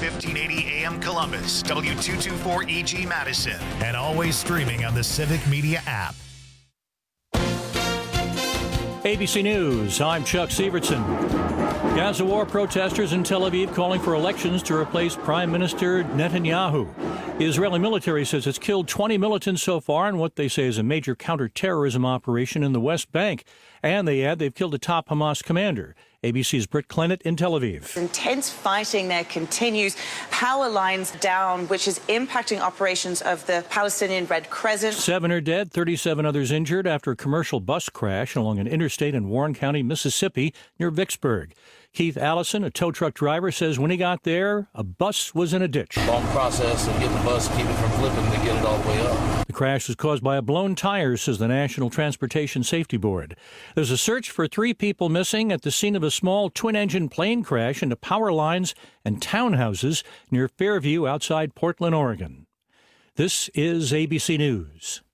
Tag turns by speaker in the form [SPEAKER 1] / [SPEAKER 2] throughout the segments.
[SPEAKER 1] 1580 AM Columbus, W224EG Madison, and always streaming on the Civic Media app.
[SPEAKER 2] ABC News, I'm Chuck Sievertson. Gaza war protesters in Tel Aviv calling for elections to replace Prime Minister Netanyahu. The Israeli military says it's killed 20 militants so far in what they say is a major counterterrorism operation in the West Bank. And they add they've killed a top Hamas commander. ABC's Britt Clennett in Tel Aviv.
[SPEAKER 3] Intense fighting there continues. Power lines down, which is impacting operations of the Palestinian Red Crescent. 7
[SPEAKER 2] are dead, 37 others injured after a commercial bus crash along an interstate in Warren County, Mississippi, near Vicksburg. Keith Allison, a tow truck driver, says when he got there, a bus was in a ditch.
[SPEAKER 4] Long process of getting the bus, keep it from flipping to get it all the way up.
[SPEAKER 2] The crash was caused by a blown tire, says the National Transportation Safety Board. There's a search for 3 people missing at the scene of a small twin-engine plane crash into power lines and townhouses near Fairview outside Portland, Oregon. This is ABC News.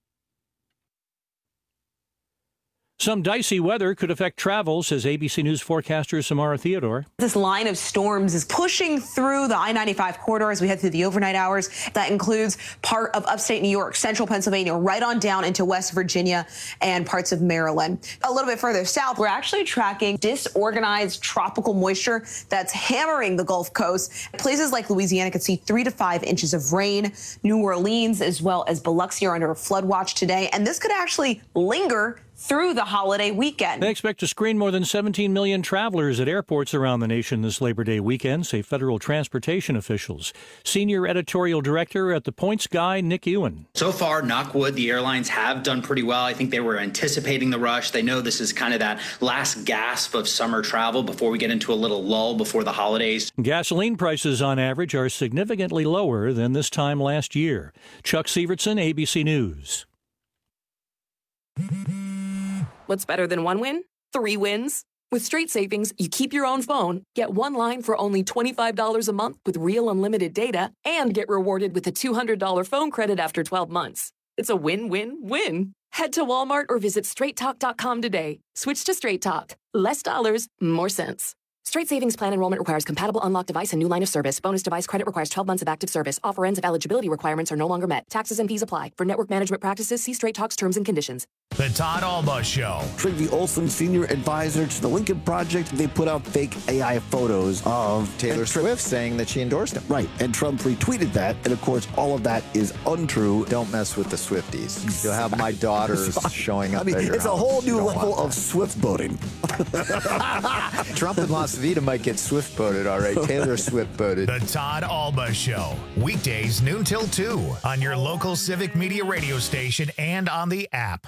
[SPEAKER 2] Some dicey weather could affect travel, says ABC News forecaster Samara Theodore.
[SPEAKER 5] This line of storms is pushing through the I-95 corridor as we head through the overnight hours. That includes part of upstate New York, central Pennsylvania, right on down into West Virginia and parts of Maryland. A little bit further south, we're actually tracking disorganized tropical moisture that's hammering the Gulf Coast. Places like Louisiana could see 3 to 5 inches of rain. New Orleans as well as Biloxi are under a flood watch today, and this could actually linger through the holiday weekend.
[SPEAKER 2] They expect to screen more than 17 million travelers at airports around the nation this Labor Day weekend, say federal transportation officials. Senior editorial director at The Points Guy, Nick Ewan.
[SPEAKER 6] So far, knock wood, the airlines have done pretty well. I think they were anticipating the rush. They know this is kind of that last gasp of summer travel before we get into a little lull before the holidays.
[SPEAKER 2] Gasoline prices on average are significantly lower than this time last year. Chuck Sievertson, ABC News.
[SPEAKER 7] What's better than 1 win? 3 wins. With Straight Savings, you keep your own phone, get 1 line for only $25 a month with real unlimited data, and get rewarded with a $200 phone credit after 12 months. It's a win-win-win. Head to Walmart or visit straighttalk.com today. Switch to Straight Talk. Less dollars, more sense. Straight Savings Plan enrollment requires compatible unlocked device and new line of service. Bonus device credit requires 12 months of active service. Offer ends if eligibility requirements are no longer met. Taxes and fees apply. For network management practices, see Straight Talk's terms and conditions.
[SPEAKER 1] The Todd Alba Show.
[SPEAKER 8] Trygve Olsen, senior advisor to the Lincoln Project, they put out fake AI photos of
[SPEAKER 9] Taylor Swift saying that she endorsed him.
[SPEAKER 8] Right, and Trump retweeted that, and of course, all of that is untrue.
[SPEAKER 9] Don't mess with the Swifties. You'll have my daughters showing up.
[SPEAKER 8] It's a whole new level of Swift voting.
[SPEAKER 9] Trump in Las Vegas might get Swift voted, all right. Taylor Swift voted.
[SPEAKER 1] The Todd Alba Show. Weekdays noon till 2 on your local Civic Media radio station and on the app.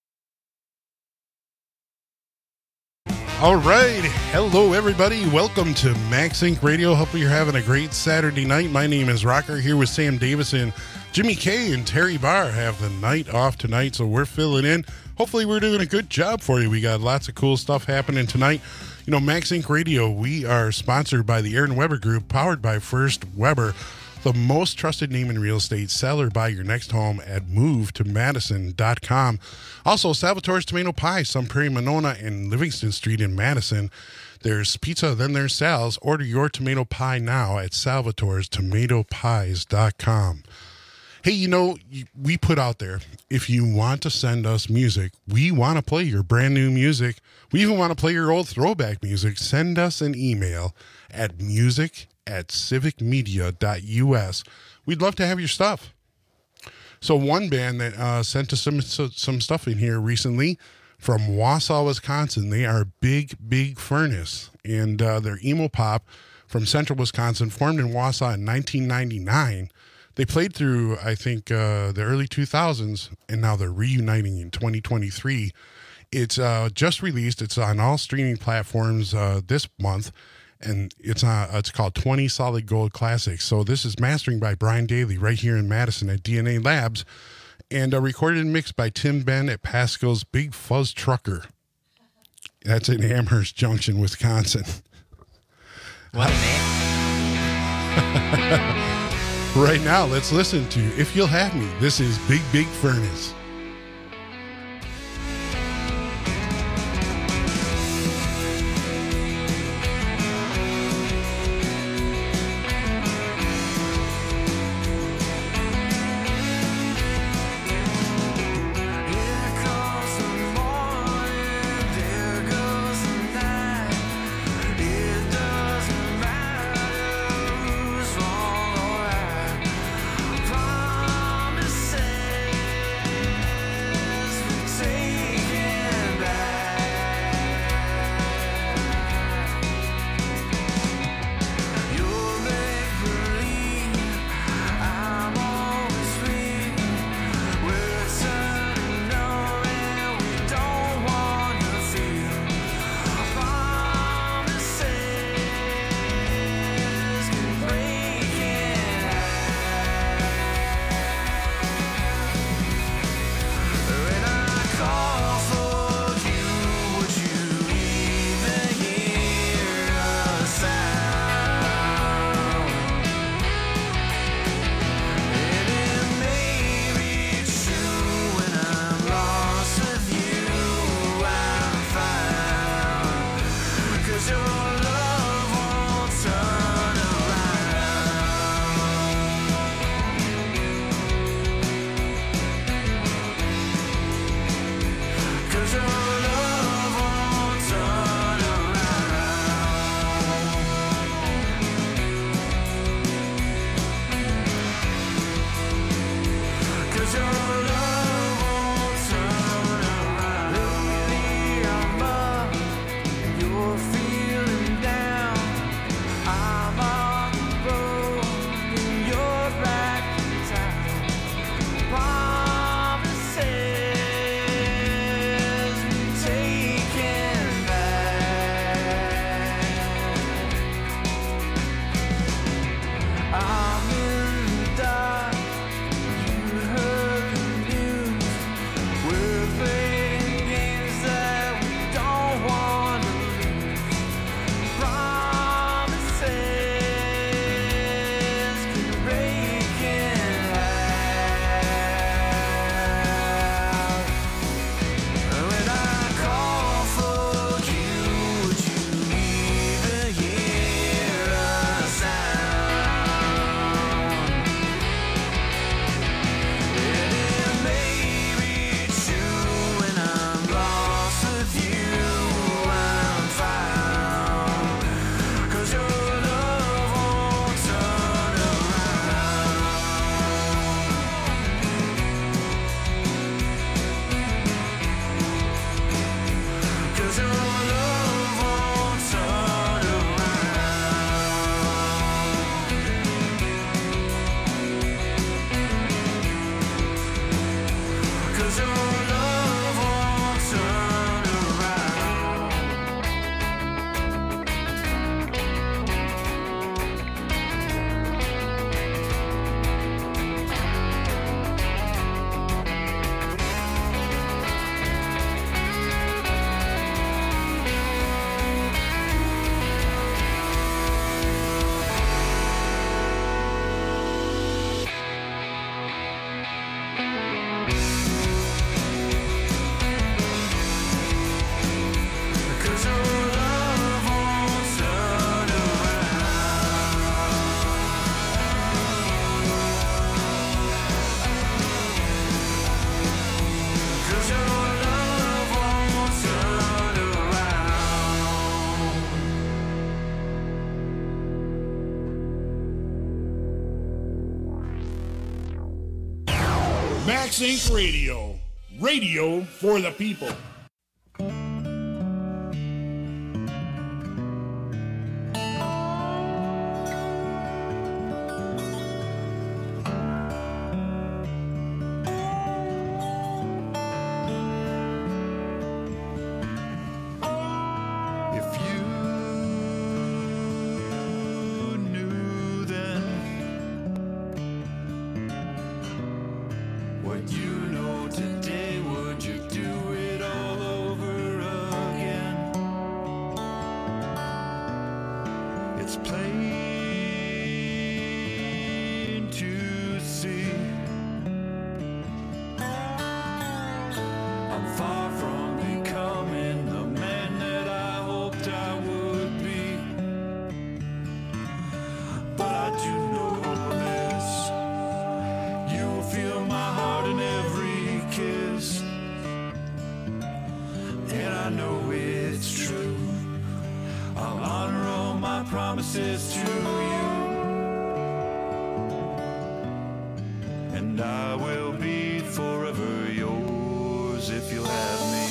[SPEAKER 10] All right. Hello, everybody. Welcome to Max Inc. Radio. Hope you're having a great Saturday night. My name is Rocker, here with Sam Davison. Jimmy K and Terry Barr have the night off tonight, so we're filling in. Hopefully, we're doing a good job for you. We got lots of cool stuff happening tonight. You know, Max Inc. Radio, we are sponsored by the Aaron Weber Group, powered by First Weber, the most trusted name in real estate. Sell or buy your next home at movetomadison.com. Also, Salvatore's Tomato Pie, Sun Prairie, Monona, and Livingston Street in Madison. There's pizza, then there's Sal's. Order your tomato pie now at salvatorestomatopies.com. Hey, you know, we put out there, if you want to send us music, we want to play your brand new music. We even want to play your old throwback music. Send us an email at music@civicmedia.us. We'd love to have your stuff. So one band that sent us some stuff in here recently from Wausau, Wisconsin, they are Big Furnace, and they're emo pop from central Wisconsin, formed in Wausau in 1999. They played through, I think, the early 2000s, and now they're reuniting in 2023. It's just released. It's on all streaming platforms this month, and it's called 20 Solid Gold Classics. So this is mastering by Brian Daly right here in Madison at DNA Labs, and recorded and mixed by Tim Ben at Pascal's Big Fuzz Trucker. That's in Amherst Junction, Wisconsin.
[SPEAKER 11] What a name.
[SPEAKER 10] Right now, let's listen to If You'll Have Me. This is Big Furnace.
[SPEAKER 12] Max Inc. Radio. Radio for the people.
[SPEAKER 13] Promises to you, and I will be forever yours if you'll have me.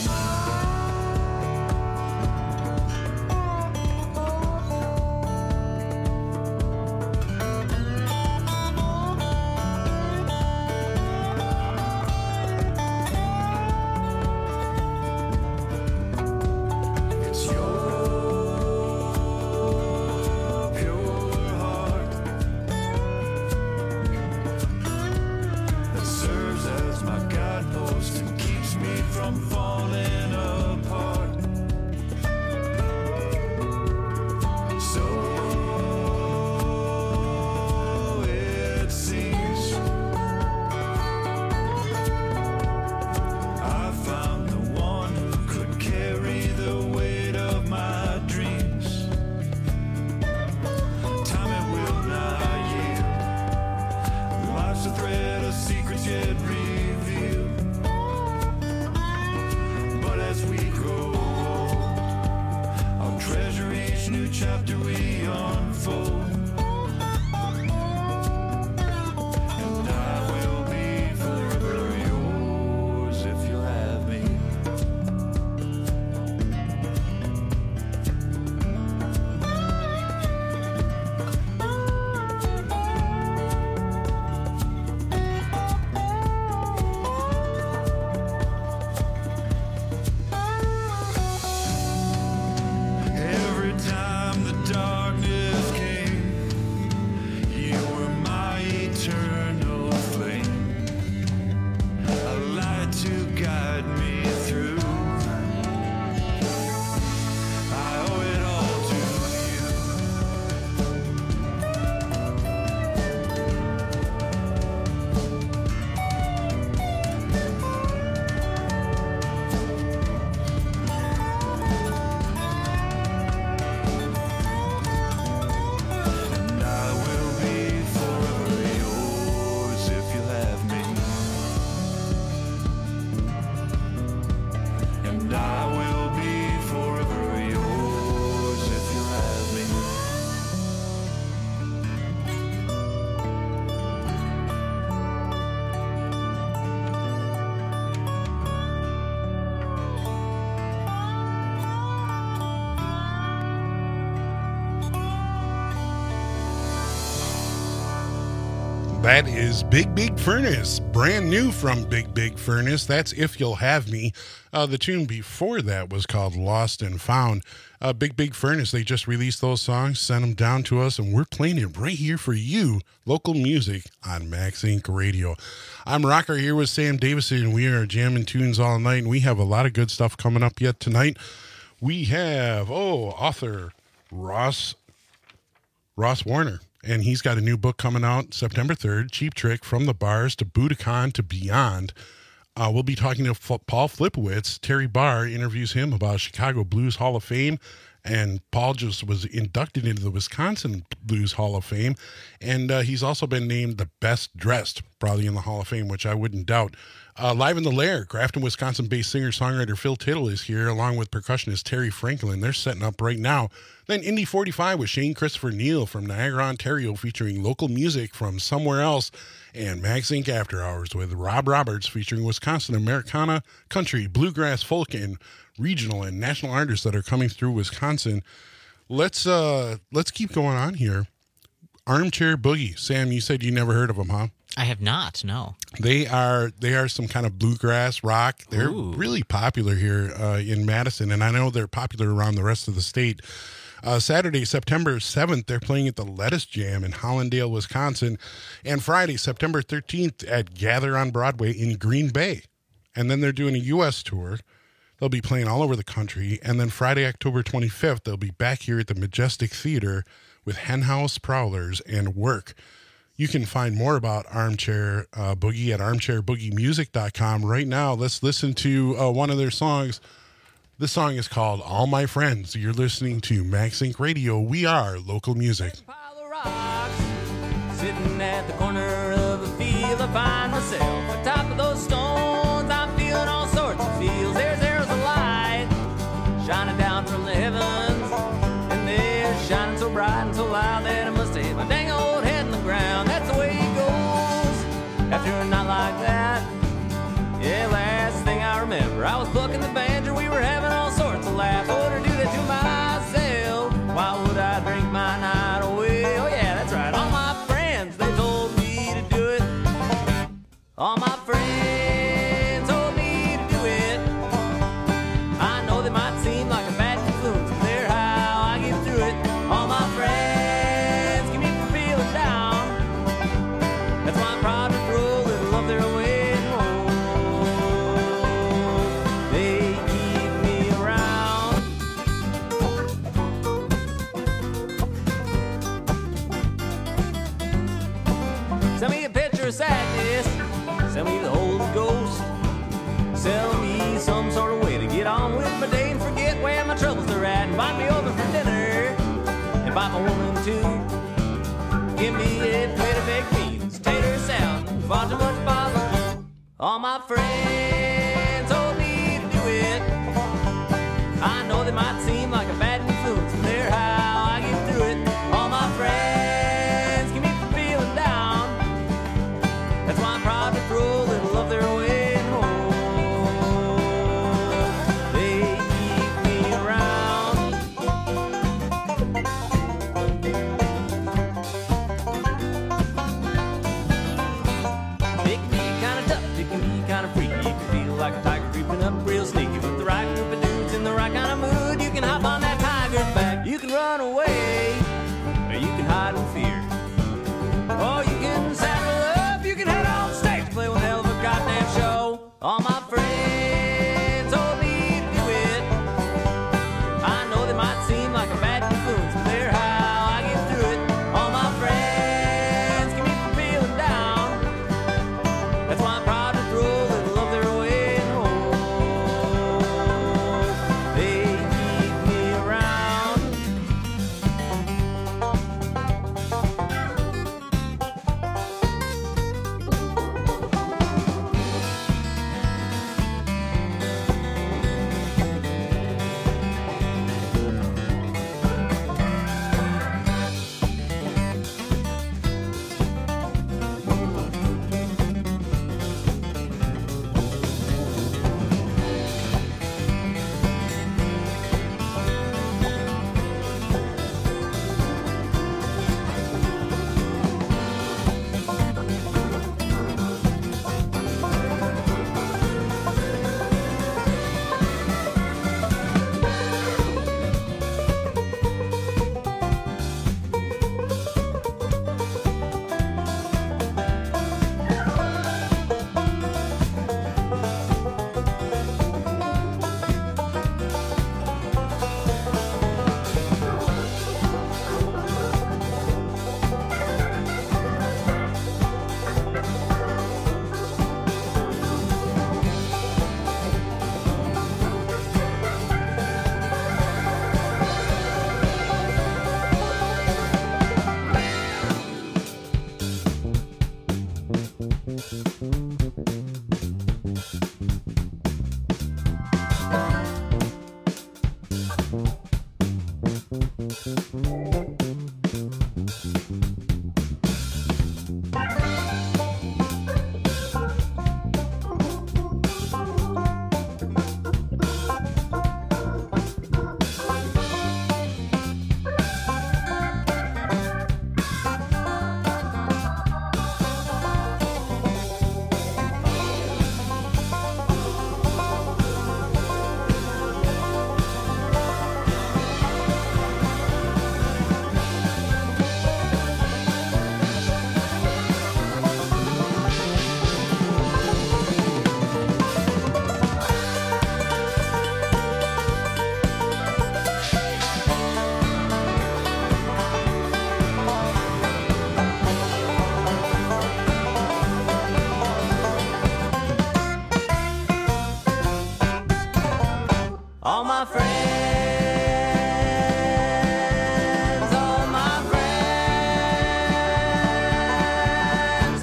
[SPEAKER 10] That is Big Big Furnace, brand new from Big Big Furnace. That's If You'll Have Me. The tune before that was called Lost and Found. Big Big Furnace, they just released those songs, sent them down to us, and we're playing it right here for you, local music on Max Inc. Radio. I'm Rocker here with Sam Davison, and we are jamming tunes all night, and we have a lot of good stuff coming up yet tonight. We have, author Ross Warner. And he's got a new book coming out September 3rd, Cheap Trick, From the Bars to Budokan to Beyond. We'll be talking to Paul Flipowitz. Terry Barr interviews him about Chicago Blues Hall of Fame. And Paul just was inducted into the Wisconsin Blues Hall of Fame. And he's also been named the best dressed probably in the Hall of Fame, which I wouldn't doubt. Live in the Lair, Grafton, Wisconsin-based singer-songwriter Phil Tittle is here, along with percussionist Terry Franklin. They're setting up right now. Then Indy 45 with Shane Christopher Neal from Niagara, Ontario, featuring local music from somewhere else. And Max Inc. After Hours with Rob Roberts, featuring Wisconsin Americana, country, bluegrass, folk, and regional and national artists that are coming through Wisconsin. Let's keep going on here. Armchair Boogie. Sam, you said you never heard of them, huh?
[SPEAKER 11] I have not, no.
[SPEAKER 10] They are some kind of bluegrass rock. They're really popular here in Madison, and I know they're popular around the rest of the state. Saturday, September 7th, they're playing at the Lettuce Jam in Hollandale, Wisconsin, and Friday, September 13th at Gather on Broadway in Green Bay. And then they're doing a U.S. tour. They'll be playing all over the country. And then Friday, October 25th, they'll be back here at the Majestic Theater with Henhouse Prowlers and Work. You can find more about Armchair Boogie at armchairboogiemusic.com. Right now, let's listen to one of their songs. This song is called All My Friends. You're listening to Max Inc. Radio. We are local music.
[SPEAKER 14] Sitting at the corner of a field, I find myself atop of those stones. I'm feeling all sorts of feels. There's a light shining down from the heavens, and they're shining so bright and so loud that I must hit my dang old head in the ground. That's the way it goes after a night like that. Yeah, last thing I remember, I was plucking the banjo. We were having all sorts of laughs. I wouldn't do that to myself. Why would I drink my night away? Oh yeah, that's right. All my friends, they told me to do it. All my friends told me to do it. I know they might seem like a bad influence, but they're how I get through it. All my friends keep me from feeling down. That's why I'm proud to throw a little of their way. Send me a picture of sadness, send me the Holy Ghost, sell me some sort of way to get on with my day and forget where my troubles are at. Invite me over for dinner, invite my woman too. Give me a plate of baked beans, tater salad, far too much bottle. All my friends told me to do it. I know they might seem like a bad influence, but they're how I get through it. All my friends keep me from feeling down. That's why I'm proud to throw a little of their way home. They keep me around. They can be kind of tough, they can be kind of free.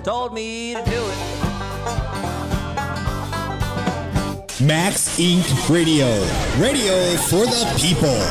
[SPEAKER 14] told me to do it.
[SPEAKER 15] Max Inc. Radio. Radio for the people.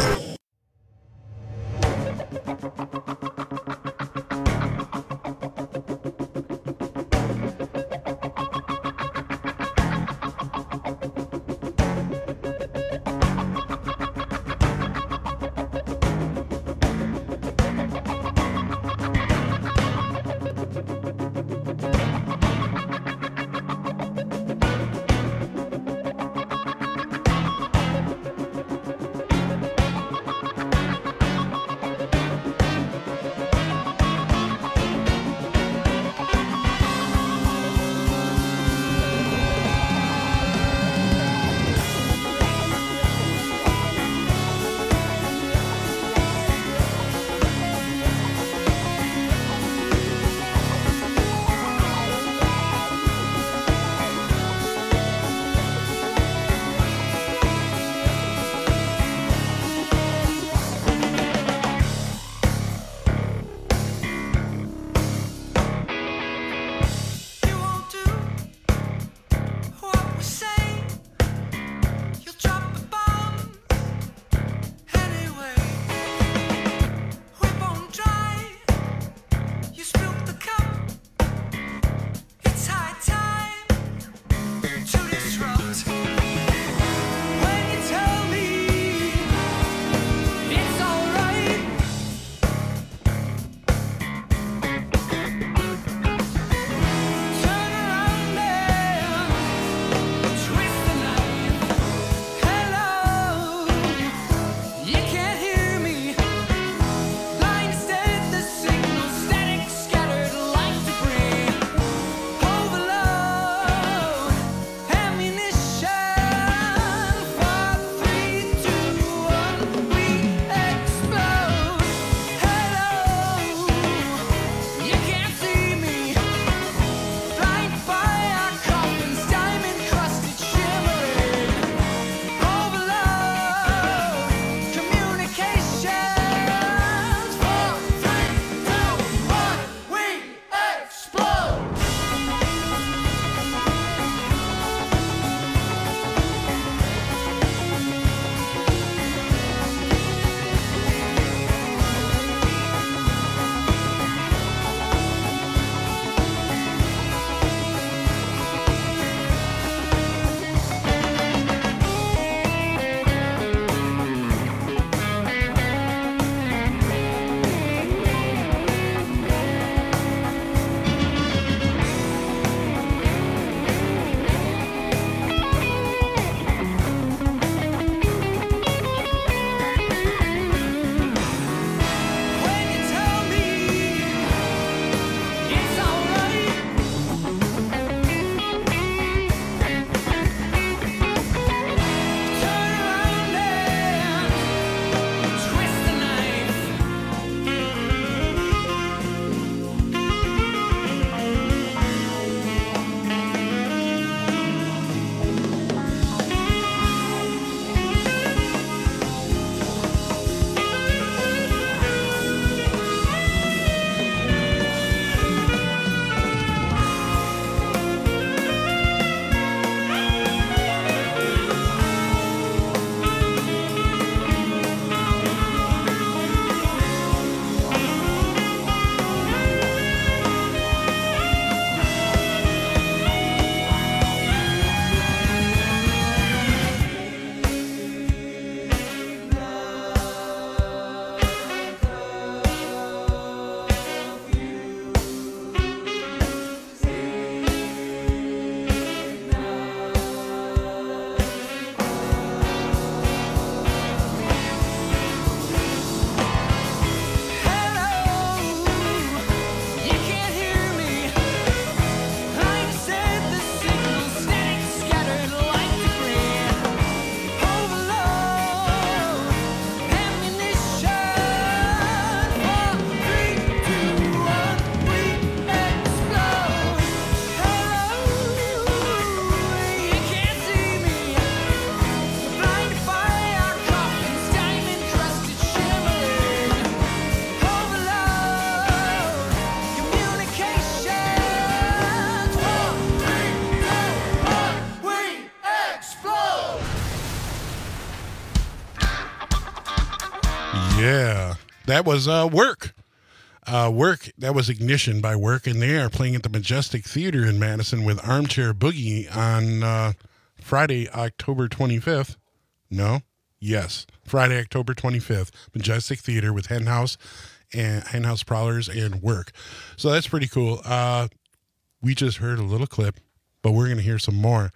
[SPEAKER 10] Yeah, that was Work. Work, that was Ignition by Work, and they are playing at the Majestic Theater in Madison with Armchair Boogie on Friday, October 25th. No? Yes. Friday, October 25th. Majestic Theater with Henhouse Prowlers and Work. So that's pretty cool. We just heard a little clip, but we're going to hear some more.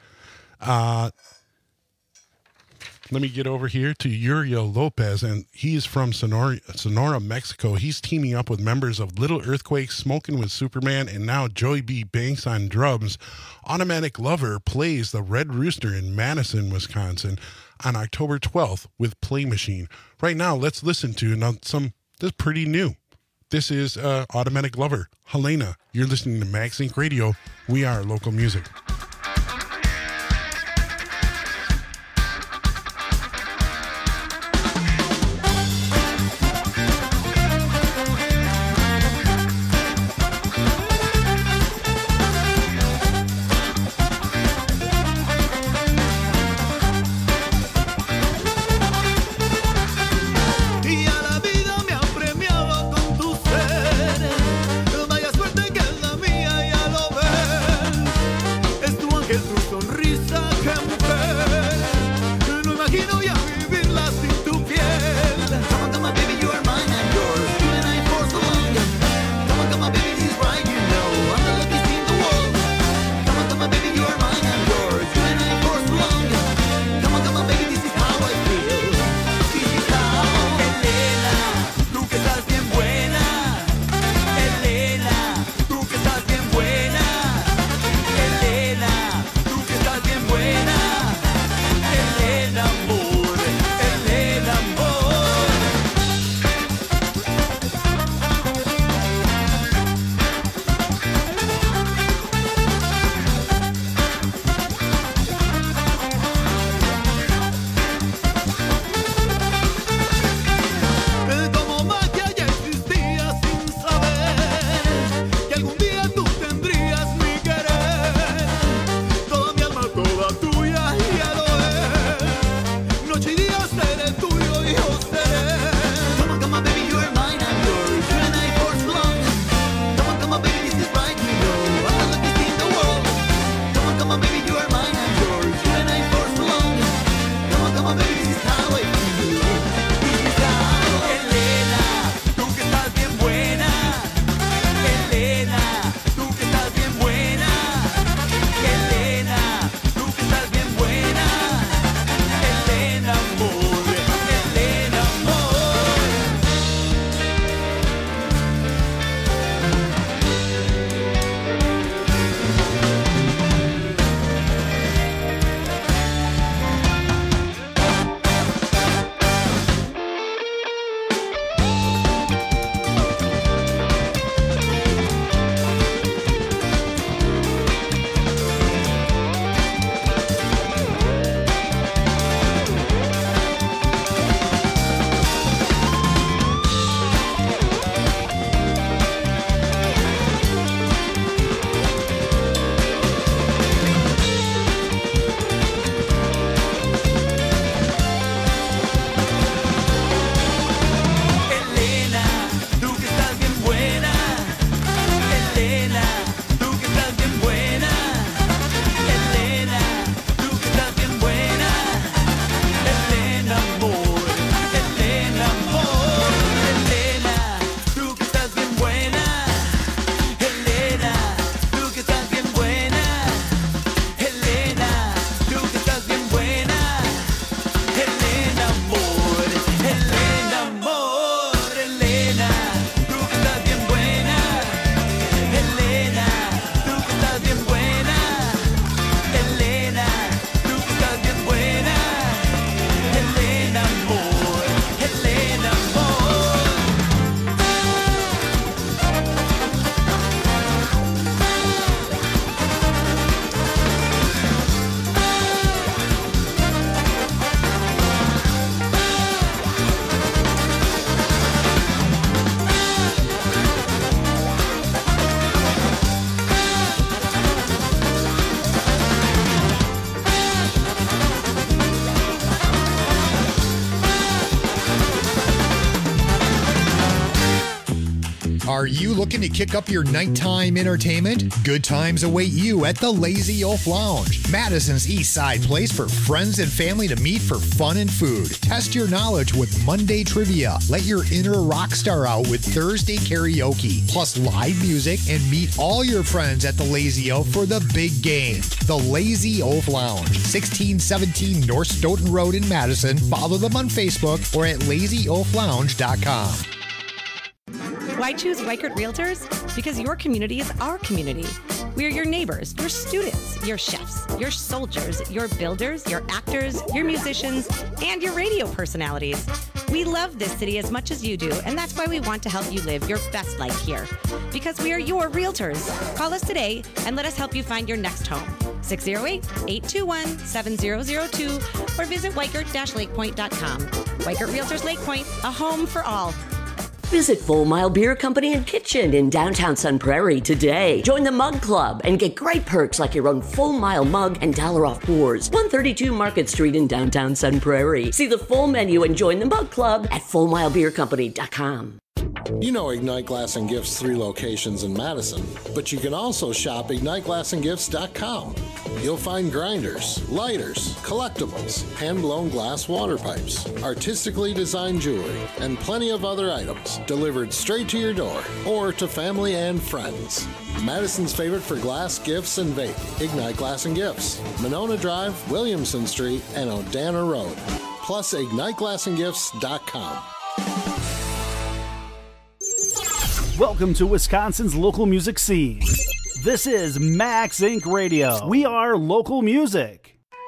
[SPEAKER 10] Let me get over here to Uriel Lopez, and he's from Sonora, Mexico. He's teaming up with members of Little Earthquake, Smoking with Superman, and now Joey B. Banks on drums. Automatic Lover plays the Red Rooster in Madison, Wisconsin on October 12th with Play Machine. Right now, let's listen to this is pretty new. This is Automatic Lover. Helena, you're listening to Max Inc. Radio. We are local music.
[SPEAKER 16] Vaya suerte que es la mía, ya lo ves. Are you looking to kick up your nighttime entertainment? Good times await you at the Lazy Oaf Lounge, Madison's East Side place for friends and family to meet for fun and food. Test your knowledge with Monday trivia. Let your inner rock star out with Thursday karaoke, plus live music, and meet all your friends at the Lazy Oaf for the big game. The Lazy Oaf Lounge, 1617 North Stoughton Road in Madison. Follow them on Facebook or at lazyoaflounge.com.
[SPEAKER 17] Why choose Weichert Realtors? Because your community is our community. We are your neighbors, your students, your chefs, your soldiers, your builders, your actors, your musicians, and your radio personalities. We love this city as much as you do, and that's why we want to help you live your best life here. Because we are your realtors. Call us today and let us help you find your next home. 608-821-7002 or visit Weichert-lakepoint.com. Weichert Realtors Lake Point, a home for all.
[SPEAKER 18] Visit Full Mile Beer Company and Kitchen in downtown Sun Prairie today. Join the Mug Club and get great perks like your own Full Mile mug and $1 off pours. 132 Market Street in downtown Sun Prairie. See the full menu and join the Mug Club at FullMileBeerCompany.com.
[SPEAKER 19] You know Ignite Glass and Gifts 3 locations in Madison, but you can also shop IgniteGlassandGifts.com. You'll find grinders, lighters, collectibles, hand-blown glass water pipes, artistically designed jewelry, and plenty of other items delivered straight to your door or to family and friends. Madison's favorite for glass, gifts, and vape, Ignite Glass and Gifts, Monona Drive, Williamson Street, and Odana Road. Plus IgniteGlassandGifts.com.
[SPEAKER 20] Welcome to Wisconsin's local music scene. This is Max Inc. Radio. We are local music.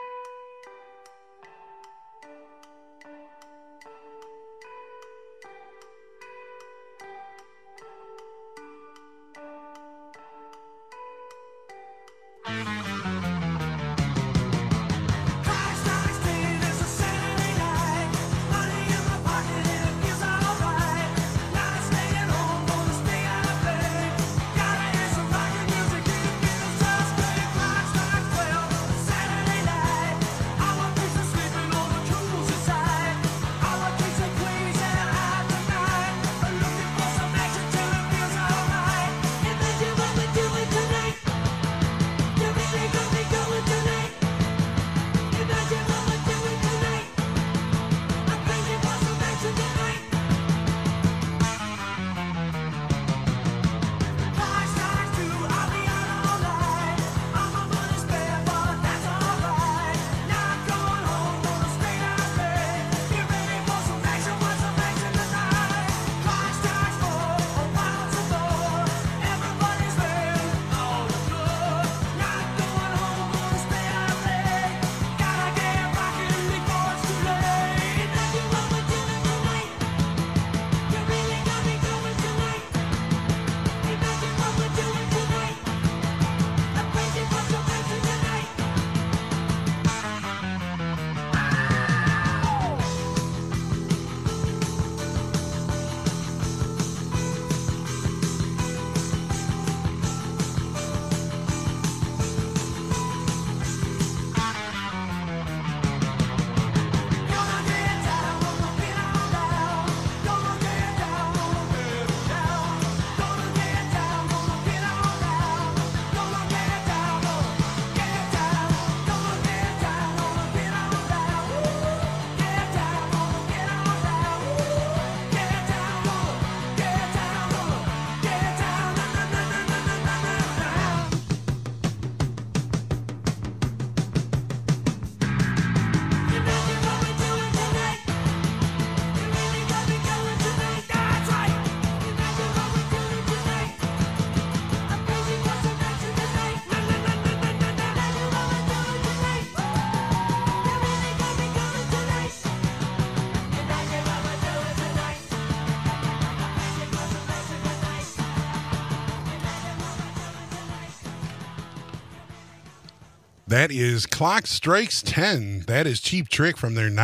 [SPEAKER 10] That is Clock Strikes 10. That is Cheap Trick from their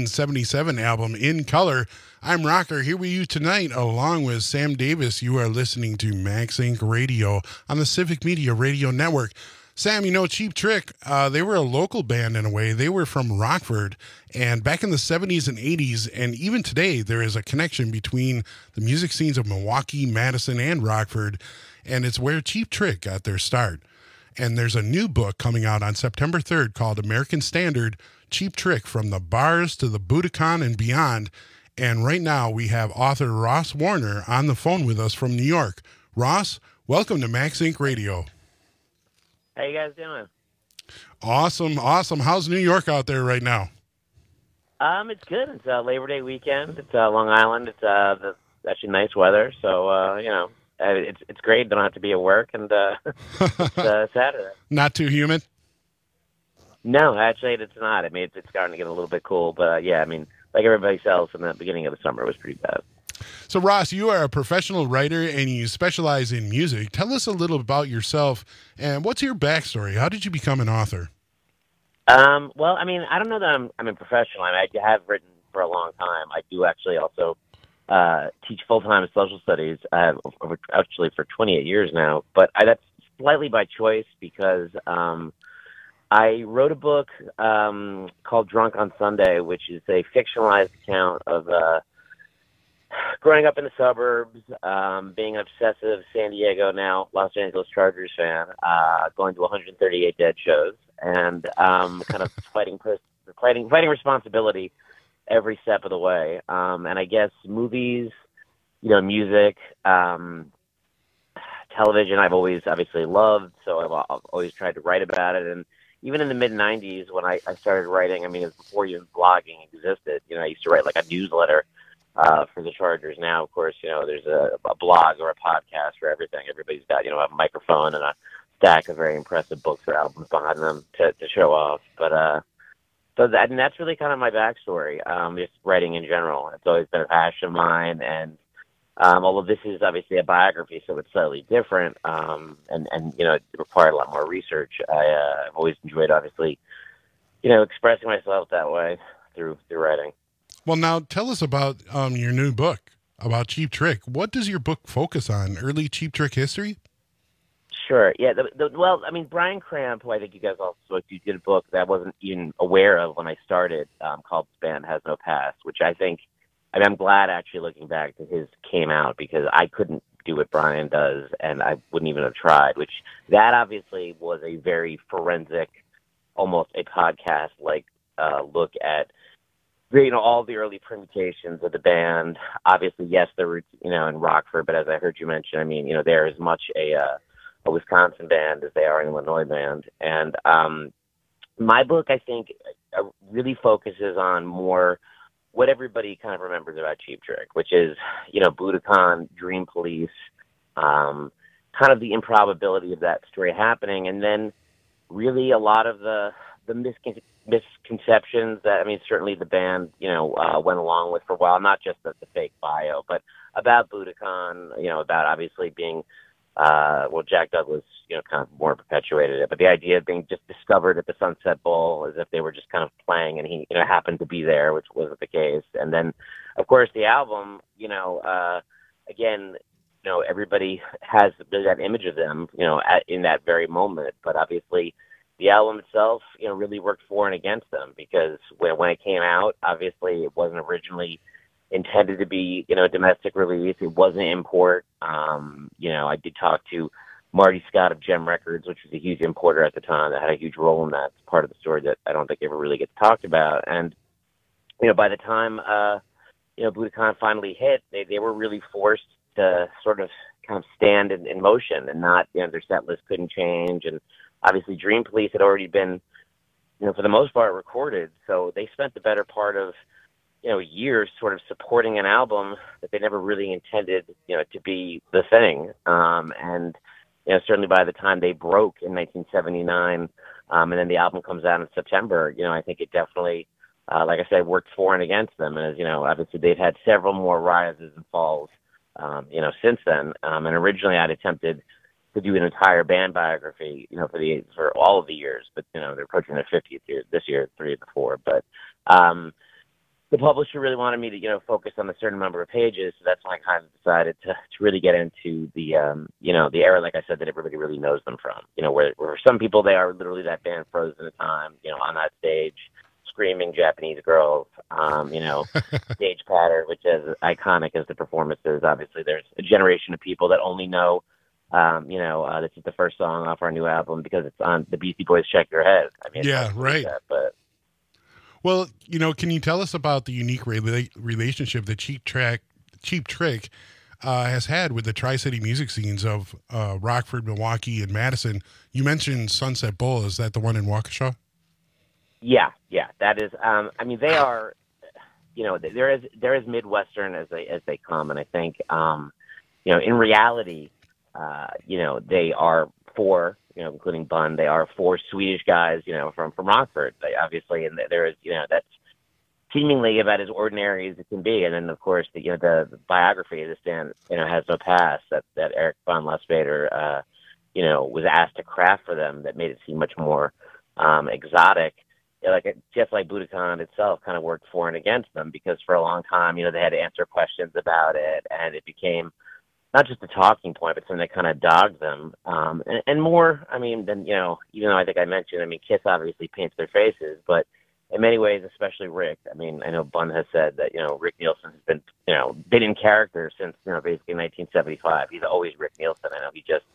[SPEAKER 10] 1977 album In Color. I'm Rocker, here with you tonight along with Sam Davis. You are listening to Max Inc. Radio on the Civic Media Radio Network. Sam, you know, Cheap Trick, they were a local band in a way. They were from Rockford, and back in the 70s and 80s, and even today, there is a connection between the music scenes of Milwaukee, Madison, and Rockford, and it's where Cheap Trick got their start. And there's a new book coming out on September 3rd called American Standard, Cheap Trick, From the Bars to the Budokan and Beyond. And right now, we have author Ross Warner on the phone with us from New York. Ross, welcome to Max Inc. Radio.
[SPEAKER 21] How you guys doing?
[SPEAKER 10] Awesome, awesome. How's New York out there right now?
[SPEAKER 21] It's good. It's Labor Day weekend. It's Long Island. It's actually nice weather, so you know, it's great. Don't have to be at work, and it's Saturday.
[SPEAKER 10] Not too humid?
[SPEAKER 21] No, actually, it's not. I mean, it's starting to get a little bit cool, but yeah, I mean, like everybody else, in the beginning of the summer, it was pretty bad.
[SPEAKER 10] So, Ross, you are a professional writer and you specialize in music. Tell us a little about yourself and what's your backstory? How did you become an author?
[SPEAKER 21] Well, I mean, I don't know that I'm a professional. I mean, I have written for a long time. I do actually also teach full-time social studies actually for 28 years now. But that's slightly by choice because I wrote a book called Drunk on Sunday, which is a fictionalized account of growing up in the suburbs, being an obsessive San Diego, now Los Angeles Chargers fan, going to 138 Dead shows, and kind of fighting responsibility every step of the way. And I guess movies, you know, music, television, I've always obviously loved, so I've always tried to write about it. And even in the mid-'90s when I started writing, I mean, it was before even blogging existed. You know, I used to write like a newsletter for the Chargers. Now, of course, you know, there's a blog or a podcast for everything. Everybody's got, you know, a microphone and a stack of very impressive books or albums behind them to show off. But so that's really kind of my backstory, just writing in general. It's always been a passion of mine, and although this is obviously a biography, so it's slightly different, and you know, it required a lot more research. I've always enjoyed, obviously, you know, expressing myself that way through writing.
[SPEAKER 10] Well, now tell us about your new book about Cheap Trick. What does your book focus on? Early Cheap Trick history?
[SPEAKER 21] Sure. Yeah. Well, I mean, Brian Cramp, who I think you guys also spoke to, did a book that I wasn't even aware of when I started, called "This Band Has No Past," which I think, I mean, I'm glad actually looking back that his came out because I couldn't do what Brian does, and I wouldn't even have tried. Which that obviously was a very forensic, almost a podcast-like look at, you know, all the early permutations of the band. Obviously, yes, there were, you know, in Rockford, but as I heard you mention, I mean, you know, they're as much a Wisconsin band as they are an Illinois band. And my book, I think, really focuses on more what everybody kind of remembers about Cheap Trick, which is, you know, Budokan, Dream Police, kind of the improbability of that story happening, and then really a lot of the misconceptions that, I mean, certainly the band, you know, went along with for a while, not just the fake bio, but about Budokan, you know, about obviously being, well, Jack Douglas, you know, kind of more perpetuated it, but the idea of being just discovered at the Sunset Bowl as if they were just kind of playing and he, you know, happened to be there, which wasn't the case. And then, of course, the album, you know, again, you know, everybody has that image of them, you know, in that very moment, but obviously the album itself, you know, really worked for and against them because when it came out, obviously it wasn't originally intended to be, you know, a domestic release. It wasn't import. You know, I did talk to Marty Scott of Gem Records, which was a huge importer at the time that had a huge role in that. It's part of the story that I don't think ever really gets talked about. And, you know, by the time, you know, Budokan finally hit, they were really forced to sort of kind of stand in motion and not, you know, their set list couldn't change. And obviously Dream Police had already been, you know, for the most part recorded. So they spent the better part of, you know, years sort of supporting an album that they never really intended, you know, to be the thing. And, you know, certainly by the time they broke in 1979, and then the album comes out in September, you know, I think it definitely, like I said, worked for and against them. And as you know, obviously they've had several more rises and falls, you know, since then. And originally I'd attempted to do an entire band biography, you know, for all of the years, but, you know, they're approaching their 50th year this year, 3 of the 4. But the publisher really wanted me to, focus on a certain number of pages. So that's when I kind of decided to really get into the, the era, like I said, that everybody really knows them from. Where for some people they are literally that band frozen in time, on that stage, screaming Japanese girls, stage patter, which is iconic as the performances. Obviously, there's a generation of people that only know, this is the first song off our new album because it's on the Beastie Boys' Check Your Head. I mean,
[SPEAKER 10] yeah, right.
[SPEAKER 21] That, but
[SPEAKER 10] well, can you tell us about the unique relationship that Cheap Trick has had with the Tri-City music scenes of Rockford, Milwaukee, and Madison? You mentioned Sunset Bowl. Is that the one in Waukesha?
[SPEAKER 21] Yeah, that is. They are, they're as Midwestern as they come, and I think, in reality, they are four, including Bun, they are four Swedish guys, from Rockford. They obviously, and there is, that's seemingly about as ordinary as it can be. And then, of course, the biography of this band, has no past that Eric von Lustbader, was asked to craft for them that made it seem much more exotic. Just like Budokan itself kind of worked for and against them, because for a long time, they had to answer questions about it, and it became not just a talking point, but something that kind of dogged them. And more, than, even though I think I mentioned, Kiss obviously paints their faces, but in many ways, especially Rick. I know Bun has said that, Rick Nielsen has been, been in character since, basically 1975. He's always Rick Nielsen. I know he just,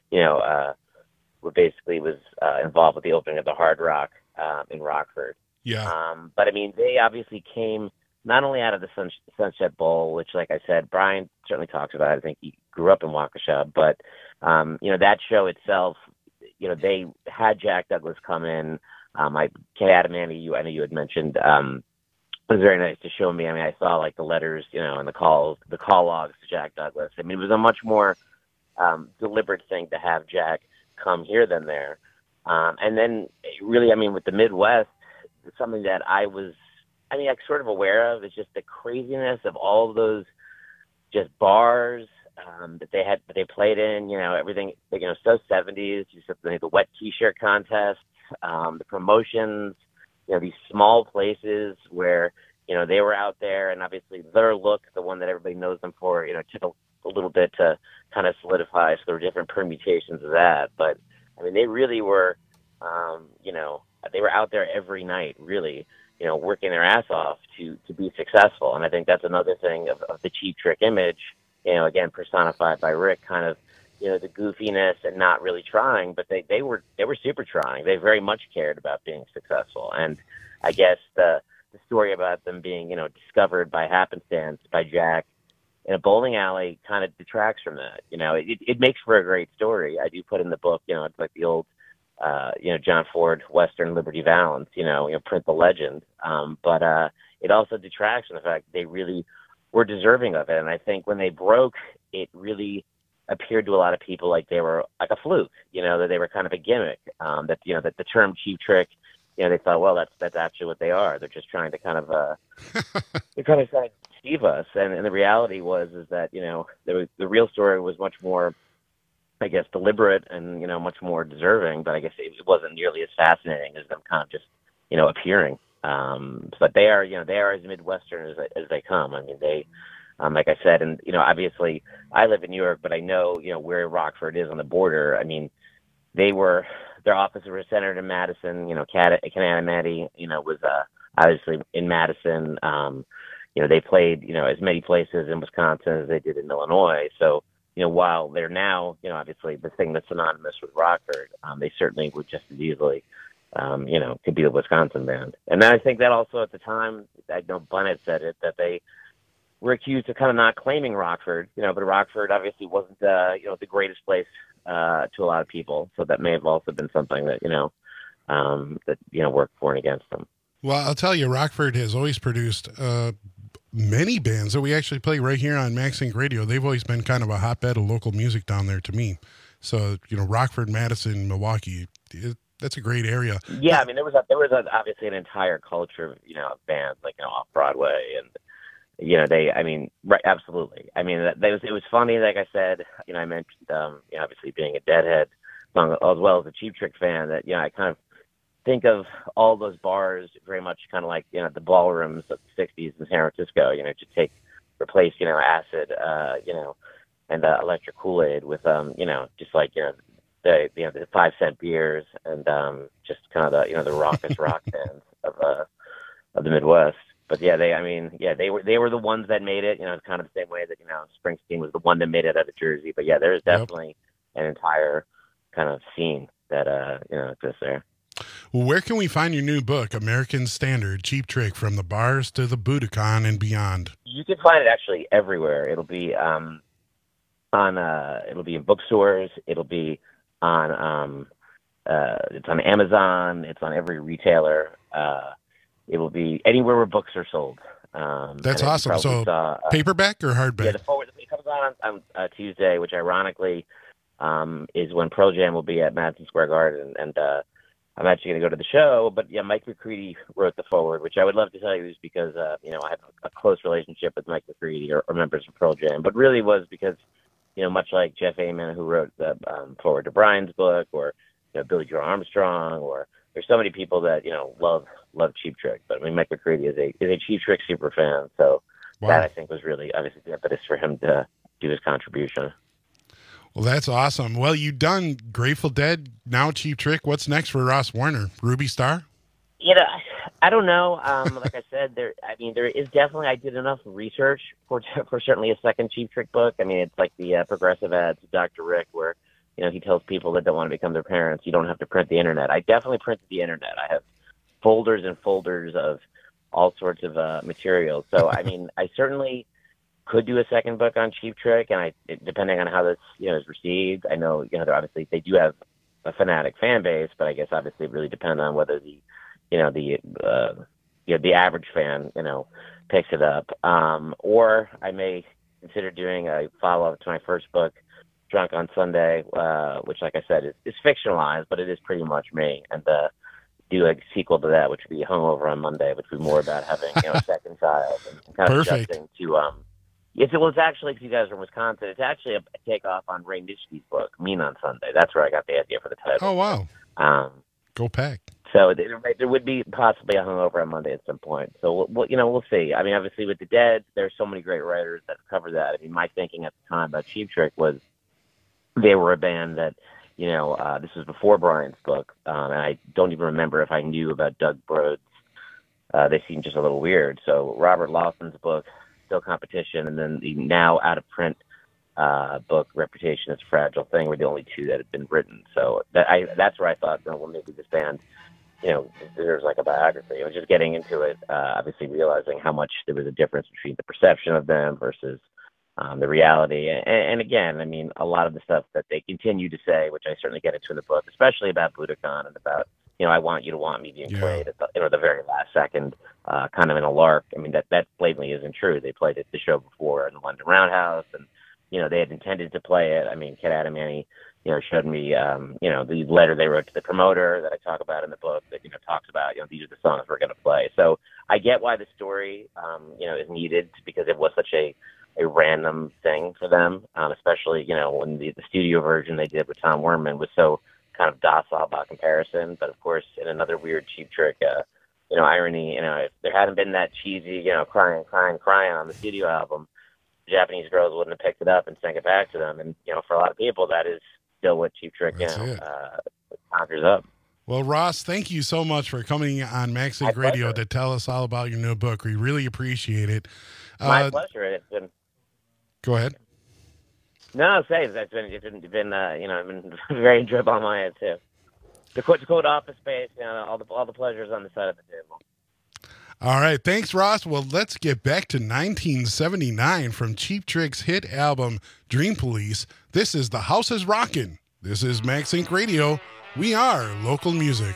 [SPEAKER 21] basically was involved with the opening of the Hard Rock in Rockford.
[SPEAKER 10] Yeah.
[SPEAKER 21] But they obviously came not only out of the Sunset Bowl, which, like I said, Brian certainly talks about. I think he grew up in Waukesha, but that show itself, they had Jack Douglas come in. Kay Adamandi, I know you had mentioned, it was very nice to show me. I saw like the letters, and the call logs to Jack Douglas. It was a much more deliberate thing to have Jack come here than there. And then really, with the Midwest, something that I was, sort of aware of is just the craziness of all of those just bars that they played in, everything, so 70s, the wet t-shirt contest, the promotions, these small places where, they were out there, and obviously their look, the one that everybody knows them for, took a little bit to kind of solidify. So there were different permutations of that, but they really were, they were out there every night, really, working their ass off to be successful. And I think that's another thing of the Cheap Trick image, again, personified by Rick, kind of, the goofiness and not really trying, but they were super trying. They very much cared about being successful. And I guess the story about them being, discovered by happenstance by Jack in a bowling alley kind of detracts from that. It makes for a great story. I do put in the book, it's like the old, John Ford Western Liberty Valance, print the legend. But it also detracts from the fact they really were deserving of it. And I think when they broke, it really appeared to a lot of people like they were like a fluke, that they were kind of a gimmick, that the term Cheap Trick, they thought, well, that's actually what they are. They're just trying to kind of, they're kind of trying to deceive us. And the reality is that, the real story was much more, I guess, deliberate and, much more deserving, but I guess it wasn't nearly as fascinating as them kind of just, appearing. But they are as Midwestern as they come. They, like I said, and, obviously I live in New York, but I know, where Rockford is on the border. Their offices were centered in Madison, Ken Adamandi, was, obviously in Madison. They played, as many places in Wisconsin as they did in Illinois. So, while they're now, obviously the thing that's synonymous with Rockford, they certainly would just as easily, could be the Wisconsin band. And then I think that also at the time, I know Bun had said it, that they were accused of kind of not claiming Rockford, but Rockford obviously wasn't, the greatest place to a lot of people. So that may have also been something that, worked for and against them.
[SPEAKER 10] Well, I'll tell you, Rockford has always produced many bands that we actually play right here on Max Inc. Radio. They've always been kind of a hotbed of local music down there to me. So, Rockford, Madison, Milwaukee, that's a great area.
[SPEAKER 21] Yeah, there was obviously an entire culture of bands like off Broadway, and right, absolutely. It was funny, like I said. I mentioned obviously being a Deadhead, as well as a Cheap Trick fan. That I kind of think of all those bars very much kind of like, you know, the ballrooms of the 60s in San Francisco, you know, to replace, you know, acid, you know, and electric Kool-Aid with, you know, just like, you know, the 5-cent beers and just kind of the, you know, the raucous rock bands of the Midwest. But yeah, they were the ones that made it, you know, kind of the same way that, you know, Springsteen was the one that made it out of Jersey. But yeah, there's definitely an entire kind of scene that, you know, exists there.
[SPEAKER 10] Well, where can we find your new book, American Standard, Cheap Trick, From the Bars to the Budokan and Beyond?
[SPEAKER 21] You can find it actually everywhere. It'll be it'll be in bookstores. It'll be on it's on Amazon. It's on every retailer. It will be anywhere where books are sold.
[SPEAKER 10] That's awesome. So paperback or hardback?
[SPEAKER 21] Yeah, the forward it comes on Tuesday, which ironically is when Pearl Jam will be at Madison Square Garden, and I'm actually going to go to the show. But yeah, Mike McCready wrote the forward, which I would love to tell you is because you know, I have a close relationship with Mike McCready or members of Pearl Jam, but really was because, you know, much like Jeff Ament, who wrote the forward to Brian's book, or, you know, Billy Joe Armstrong, or there's so many people that, you know, love Cheap Trick. But I mean, Mike McCready is a Cheap Trick super fan, so that I think was really obviously the impetus for him to do his contribution.
[SPEAKER 10] Well, that's awesome. Well, you've done Grateful Dead, now Cheap Trick. What's next for Ross Warner? Ruby Star?
[SPEAKER 21] You know, I don't know. Like I said, there is definitely, I did enough research for certainly a second Cheap Trick book. I mean, it's like the progressive ads of Dr. Rick, where, you know, he tells people that don't want to become their parents, you don't have to print the internet. I definitely printed the internet. I have folders and folders of all sorts of material. So, I mean, I certainly could do a second book on Cheap Trick, and depending on how this, you know, is received. I know, you know, obviously they do have a fanatic fan base, but I guess obviously it really depends on whether the average fan, you know, picks it up. Or I may consider doing a follow-up to my first book, Drunk on Sunday, which, like I said, is fictionalized, but it is pretty much me. And do a sequel to that, which would be Hungover on Monday, which would be more about having, you know, a second child and kind of adjusting to. It's actually, if you guys are in Wisconsin, it's actually a takeoff on Ray Nitschke's book, Mean on Sunday. That's where I got the idea for the title.
[SPEAKER 10] Oh, wow. Go Pack.
[SPEAKER 21] So there would be possibly a Hungover on Monday at some point. So, we'll see. I mean, obviously with the Dead, there's so many great writers that cover that. I mean, my thinking at the time about Cheap Trick was they were a band that, you know, this was before Brian's book, and I don't even remember if I knew about Doug Broad's. They seemed just a little weird. So Robert Lawson's book, Still Competition, and then the now out-of-print book, Reputation is a Fragile Thing, were the only two that had been written. So that's where I thought, well, maybe this band, you know, deserves like a biography. I was just getting into it, obviously realizing how much there was a difference between the perception of them versus the reality. And again, I mean, a lot of the stuff that they continue to say, which I certainly get into in the book, especially about Budokan and about, you know, I Want You to Want Me being played at the very last second, kind of in a lark. I mean, that blatantly isn't true. They played it the show before in the London Roundhouse, and, you know, they had intended to play it. I mean, Kid Adamany, you know, showed me, you know, the letter they wrote to the promoter that I talk about in the book that, you know, talks about, you know, these are the songs we're going to play. So I get why the story, you know, is needed, because it was such a random thing for them, especially, you know, when the studio version they did with Tom Werman was so kind of docile by comparison. But of course, in another weird Cheap Trick, you know, irony, you know, if there hadn't been that cheesy, you know, crying on the studio album, Japanese girls wouldn't have picked it up and sang it back to them. And, you know, for a lot of people, that is still what Cheap Trick, you know, conjures up.
[SPEAKER 10] Well, Ross, thank you so much for coming on Max Inc. Radio to tell us all about your new book. We really appreciate it.
[SPEAKER 21] My pleasure. It's been.
[SPEAKER 10] Go ahead.
[SPEAKER 21] No, say it's been you know, I've been very enjoyable on my end too. To quote Office Space, you know, all the pleasures on the side of the table.
[SPEAKER 10] All right, thanks, Ross. Well, let's get back to 1979 from Cheap Trick's hit album Dream Police. This is The House Is Rockin'. This is Max Inc. Radio. We are local music.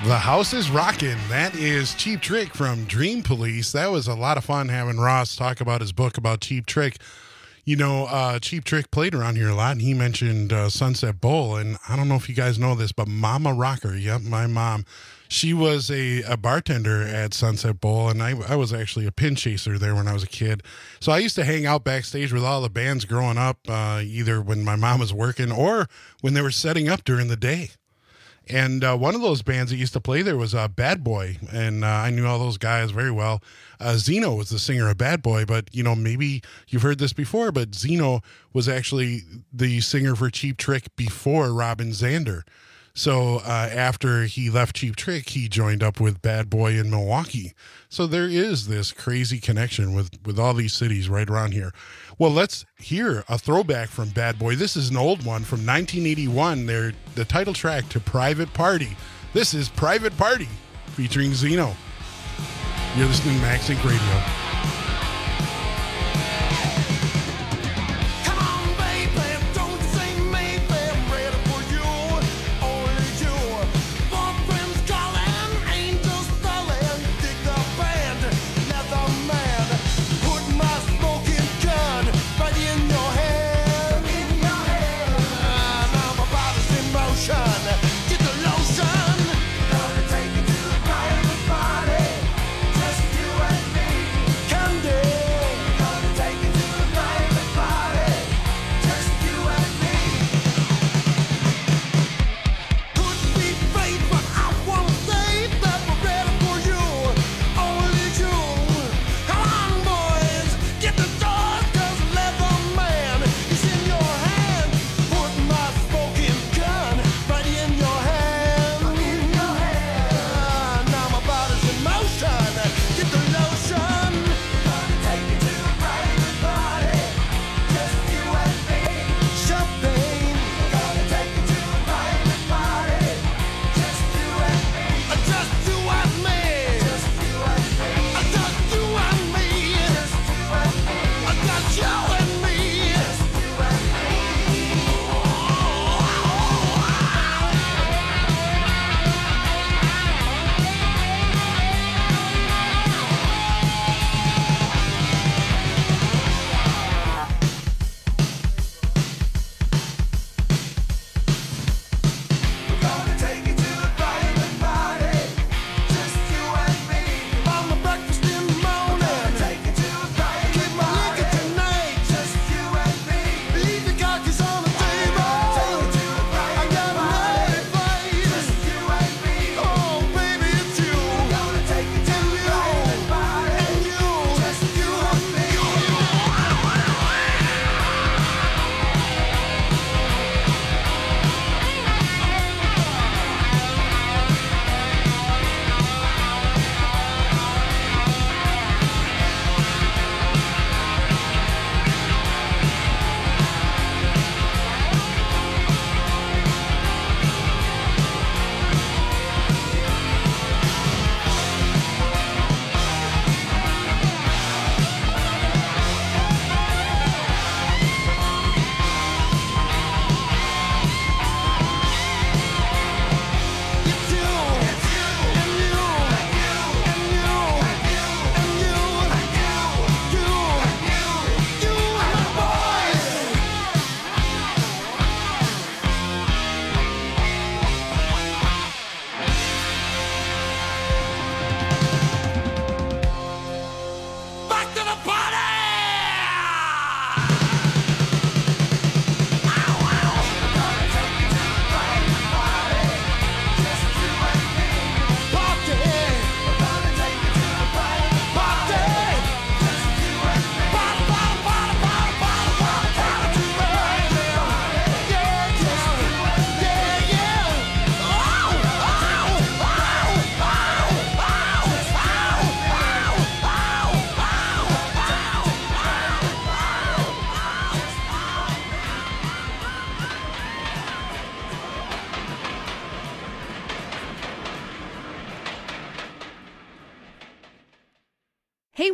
[SPEAKER 10] The house is rocking. That is Cheap Trick from Dream Police. That was a lot of fun having Ross talk about his book about Cheap Trick. You know, Cheap Trick played around here a lot, and he mentioned Sunset Bowl. And I don't know if you guys know this, but Mama Rocker, yep, my mom, she was a bartender at Sunset Bowl, and I was actually a pin chaser there when I was a kid. So I used to hang out backstage with all the bands growing up, either when my mom was working or when they were setting up during the day. And one of those bands that used to play there was Bad Boy, and I knew all those guys very well. Zeno was the singer of Bad Boy, but, you know, maybe you've heard this before, but Zeno was actually the singer for Cheap Trick before Robin Zander. So after he left Cheap Trick, he joined up with Bad Boy in Milwaukee. So there is this crazy connection with all these cities right around here. Well, let's hear a throwback from Bad Boy. This is an old one from 1981. They're the title track to Private Party. This is Private Party featuring Zeno. You're listening to Max Inc. Radio.
[SPEAKER 3] Gonna take you to a private party, just you and me.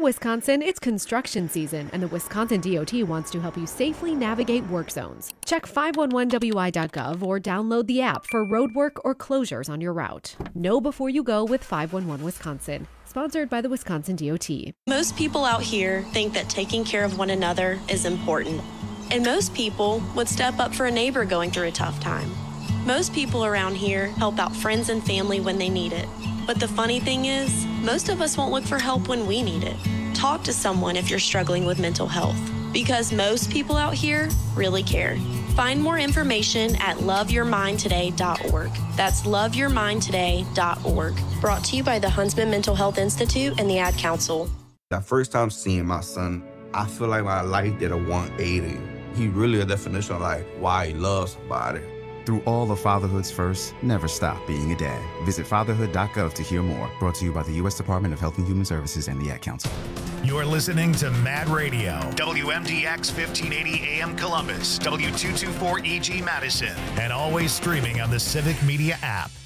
[SPEAKER 3] Wisconsin, it's construction season, and the Wisconsin DOT wants to help you safely navigate work zones. Check 511wi.gov or download the app for road work or closures on your route. Know before you go with 511 Wisconsin. Sponsored by the Wisconsin DOT.
[SPEAKER 22] Most people out here think that taking care of one another is important. And most people would step up for a neighbor going through a tough time. Most people around here help out friends and family when they need it. But the funny thing is, most of us won't look for help when we need it. Talk to someone if you're struggling with mental health, because most people out here really care. Find more information at loveyourmindtoday.org. That's loveyourmindtoday.org. Brought to you by the Huntsman Mental Health Institute and the Ad Council.
[SPEAKER 23] That first time seeing my son, I feel like my life did a 180. He really a definition of like why he loves somebody.
[SPEAKER 24] Through all of fatherhood's first, never stop being a dad. Visit fatherhood.gov to hear more. Brought to you by the U.S. Department of Health and Human Services and the Ad Council.
[SPEAKER 1] You're listening to Mad Radio, WMDX 1580 AM Columbus, W224EG Madison, and always streaming on the Civic Media app.